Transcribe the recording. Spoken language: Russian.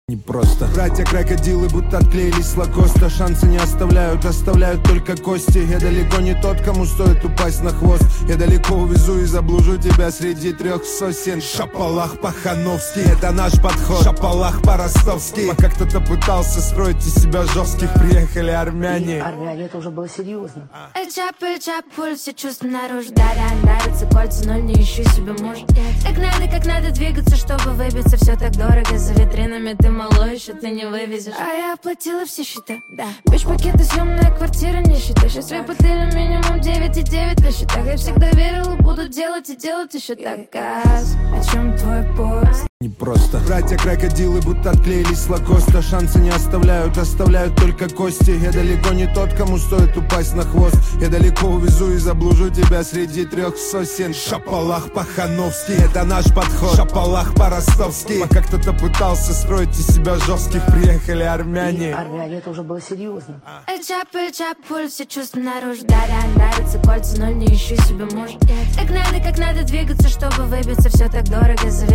Не просто. Братья-крокодилы будто отклеились с лакоста. Шансы не оставляют, оставляют только кости. Я далеко не тот, кому стоит упасть на хвост. Я далеко увезу и заблужу тебя среди 3 сосен. Шапалах по-хановски, это наш подход. Шапалах по-ростовски. Пока кто-то пытался строить из себя жестких, приехали армяне. Армяне, это уже было серьезно. Чап, пульс, все чувства наружу. Да, нравятся кольца, но не ищу себе мужа. Как надо двигаться, чтобы выбиться. Все так дорого, за витринами ты малой, еще ты не вывезешь. А я оплатила все счета, да. Бич-пакеты, съемная квартира, не считай. Сейчас выплатили минимум 9,9 на счетах. Я всегда верила, буду делать и делать еще так. Газ, о чем твой поезд? Не просто. Братья-крокодилы будто отклеились с лакоста. Шансы не оставляют, оставляют только кости. Я далеко не тот, кому стоит упасть на хвост. Я далеко увезу и заблужу тебя среди 3 сосен. Шапалах по-хановски, это наш подход. Шапалах по-ростовски. Пока кто-то пытался строить из себя жестких, приехали армяне. Армяне, это уже было серьезно. Чап, пульс, все чувства наружу. Да, нравятся кольца, но не ищу себе мужа. Как надо двигаться, чтобы выбиться. Все так дорого, за